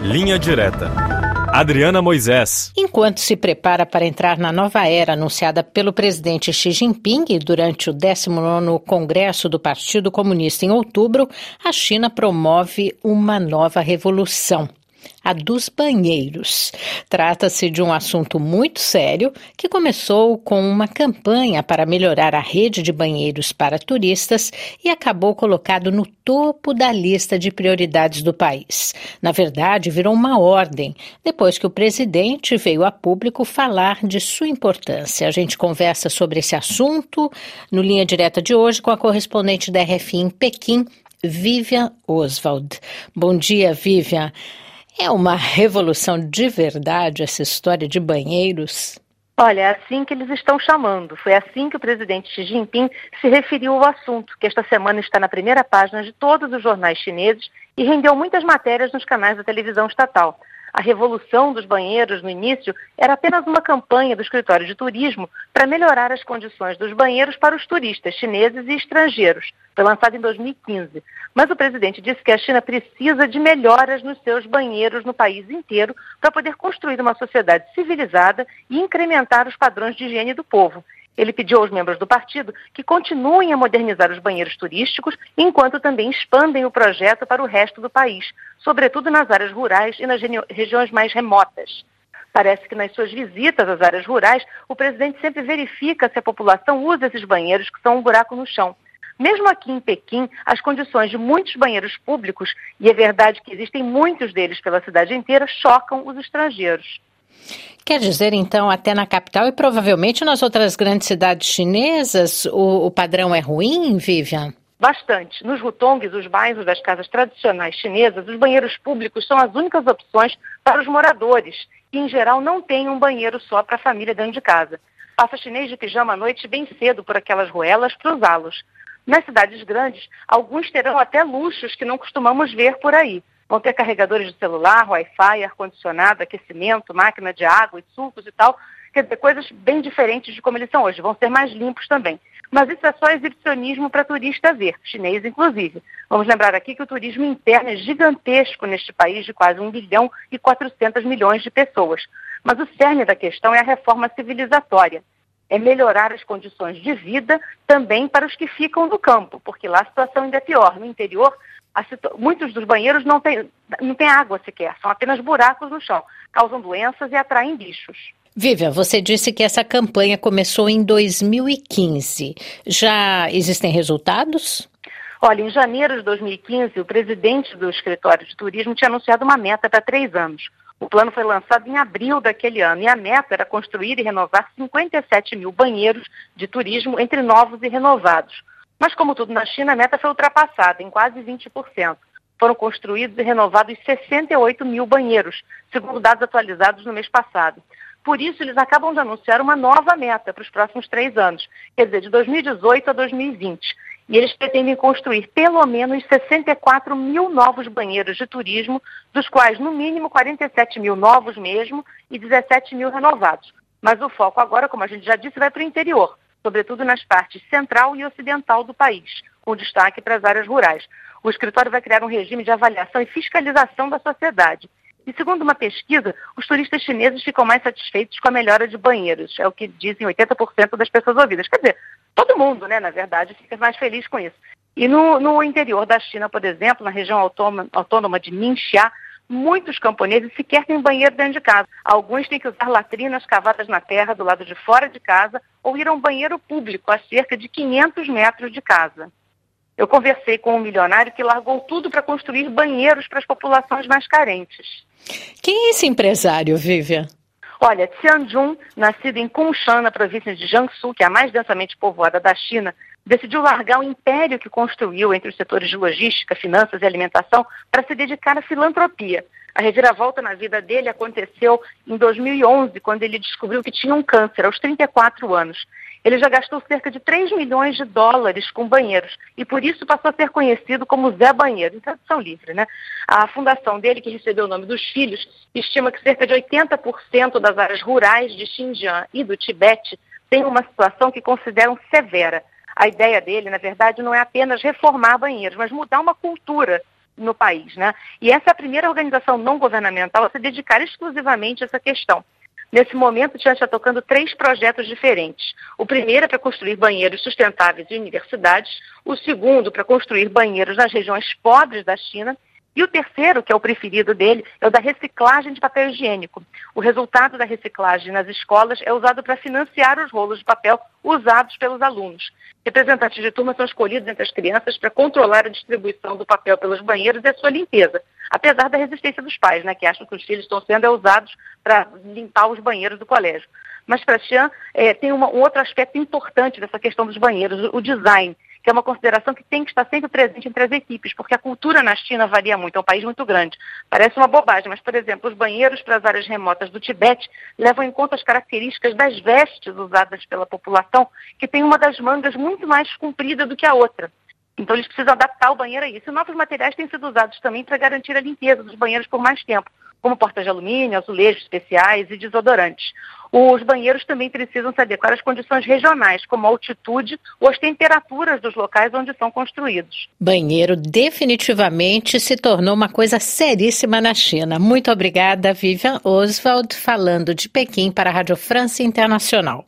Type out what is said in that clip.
Linha Direta. Adriana Moisés. Enquanto se prepara para entrar na nova era anunciada pelo presidente Xi Jinping durante o 19º Congresso do Partido Comunista em outubro, a China promove uma nova revolução. A dos banheiros. Trata-se de um assunto muito sério que começou com uma campanha para melhorar a rede de banheiros para turistas e acabou colocado no topo da lista de prioridades do país. Na verdade, virou uma ordem, depois que o presidente veio a público falar de sua importância. A gente conversa sobre esse assunto no Linha Direta de hoje com a correspondente da RFI em Pequim, Vivian Oswald. Bom dia, Vivian. É uma revolução de verdade essa história de banheiros? Olha, é assim que eles estão chamando. Foi assim que o presidente Xi Jinping se referiu ao assunto, que esta semana está na primeira página de todos os jornais chineses e rendeu muitas matérias nos canais da televisão estatal. A revolução dos banheiros, no início, era apenas uma campanha do escritório de turismo para melhorar as condições dos banheiros para os turistas chineses e estrangeiros. Foi lançado em 2015. Mas o presidente disse que a China precisa de melhoras nos seus banheiros no país inteiro para poder construir uma sociedade civilizada e incrementar os padrões de higiene do povo. Ele pediu aos membros do partido que continuem a modernizar os banheiros turísticos, enquanto também expandem o projeto para o resto do país, sobretudo nas áreas rurais e nas regiões mais remotas. Parece que nas suas visitas às áreas rurais, o presidente sempre verifica se a população usa esses banheiros que são um buraco no chão. Mesmo aqui em Pequim, as condições de muitos banheiros públicos, e é verdade que existem muitos deles pela cidade inteira, chocam os estrangeiros. Quer dizer, então, até na capital e provavelmente nas outras grandes cidades chinesas, o padrão é ruim, Vivian? Bastante. Nos hutongs, os bairros das casas tradicionais chinesas, os banheiros públicos são as únicas opções para os moradores, que em geral não têm um banheiro só para a família dentro de casa. Passa chinês de pijama à noite bem cedo por aquelas ruelas para usá-los. Nas cidades grandes, alguns terão até luxos que não costumamos ver por aí. Vão ter carregadores de celular, Wi-Fi, ar-condicionado, aquecimento, máquina de água e sucos e tal. Quer dizer, coisas bem diferentes de como eles são hoje. Vão ser mais limpos também. Mas isso é só exibicionismo para turista ver, chinês inclusive. Vamos lembrar aqui que o turismo interno é gigantesco neste país de quase 1,4 bilhão de pessoas. Mas o cerne da questão é a reforma civilizatória. É melhorar as condições de vida também para os que ficam no campo, porque lá a situação ainda é pior. No interior, muitos dos banheiros não tem água sequer, são apenas buracos no chão, causam doenças e atraem bichos. Vivian, você disse que essa campanha começou em 2015. Já existem resultados? Olha, em janeiro de 2015, o presidente do escritório de turismo tinha anunciado uma meta para 3 anos. O plano foi lançado em abril daquele ano e a meta era construir e renovar 57 mil banheiros de turismo entre novos e renovados. Mas, como tudo na China, a meta foi ultrapassada em quase 20%. Foram construídos e renovados 68 mil banheiros, segundo dados atualizados no mês passado. Por isso, eles acabam de anunciar uma nova meta para os próximos 3 anos, quer dizer, de 2018 a 2020. E eles pretendem construir pelo menos 64 mil novos banheiros de turismo, dos quais, no mínimo, 47 mil novos mesmo e 17 mil renovados. Mas o foco agora, como a gente já disse, vai para o interior, sobretudo nas partes central e ocidental do país, com destaque para as áreas rurais. O escritório vai criar um regime de avaliação e fiscalização da sociedade. E segundo uma pesquisa, os turistas chineses ficam mais satisfeitos com a melhora de banheiros. É o que dizem 80% das pessoas ouvidas. Quer dizer, todo mundo, né, na verdade, fica mais feliz com isso. E no interior da China, por exemplo, na região autônoma de Ningxia, muitos camponeses sequer têm banheiro dentro de casa. Alguns têm que usar latrinas cavadas na terra do lado de fora de casa ou ir a um banheiro público a cerca de 500 metros de casa. Eu conversei com um milionário que largou tudo para construir banheiros para as populações mais carentes. Quem é esse empresário, Vivian? Olha, Tian Jun, nascido em Kunshan, na província de Jiangsu, que é a mais densamente povoada da China, decidiu largar o império que construiu entre os setores de logística, finanças e alimentação para se dedicar à filantropia. A reviravolta na vida dele aconteceu em 2011, quando ele descobriu que tinha um câncer, aos 34 anos. Ele já gastou cerca de 3 milhões de dólares com banheiros e por isso passou a ser conhecido como Zé Banheiro, em tradução livre, né? A fundação dele, que recebeu o nome dos filhos, estima que cerca de 80% das áreas rurais de Xinjiang e do Tibete têm uma situação que consideram severa. A ideia dele, na verdade, não é apenas reformar banheiros, mas mudar uma cultura no país, né? E essa é a primeira organização não governamental a se dedicar exclusivamente a essa questão. Nesse momento, a China está tocando 3 projetos diferentes. O primeiro é para construir banheiros sustentáveis em universidades, o segundo para construir banheiros nas regiões pobres da China, e o terceiro, que é o preferido dele, é o da reciclagem de papel higiênico. O resultado da reciclagem nas escolas é usado para financiar os rolos de papel usados pelos alunos. Representantes de turma são escolhidos entre as crianças para controlar a distribuição do papel pelos banheiros e a sua limpeza, apesar da resistência dos pais, né, que acham que os filhos estão sendo usados para limpar os banheiros do colégio. Mas para a Xi'an tem um outro aspecto importante dessa questão dos banheiros, o design, que é uma consideração que tem que estar sempre presente entre as equipes, porque a cultura na China varia muito, é um país muito grande. Parece uma bobagem, mas, por exemplo, os banheiros para as áreas remotas do Tibete levam em conta as características das vestes usadas pela população, que tem uma das mangas muito mais comprida do que a outra. Então, eles precisam adaptar o banheiro a isso. E novos materiais têm sido usados também para garantir a limpeza dos banheiros por mais tempo, como portas de alumínio, azulejos especiais e desodorantes. Os banheiros também precisam se adequar às condições regionais, como a altitude ou as temperaturas dos locais onde são construídos. Banheiro definitivamente se tornou uma coisa seríssima na China. Muito obrigada, Vivian Oswald, falando de Pequim para a Rádio França Internacional.